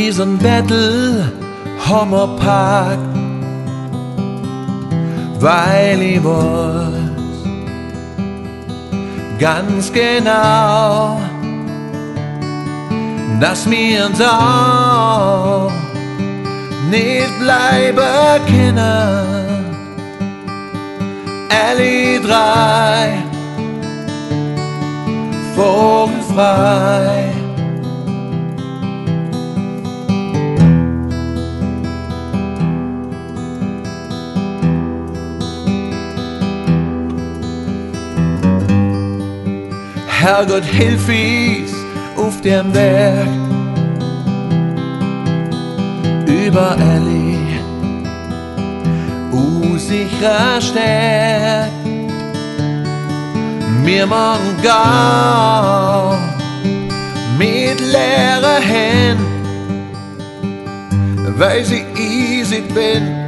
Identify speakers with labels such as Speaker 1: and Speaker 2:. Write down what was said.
Speaker 1: Diesen Battle haben wir packt, weil ich weiß ganz genau, dass wir da nicht bleiben können. Alle drei vogelfrei. Herrgott, hilf uns auf dem Berg, überall unsicherer Stärk. Wir machen gar mit leeren Händen, weil ich easy bin.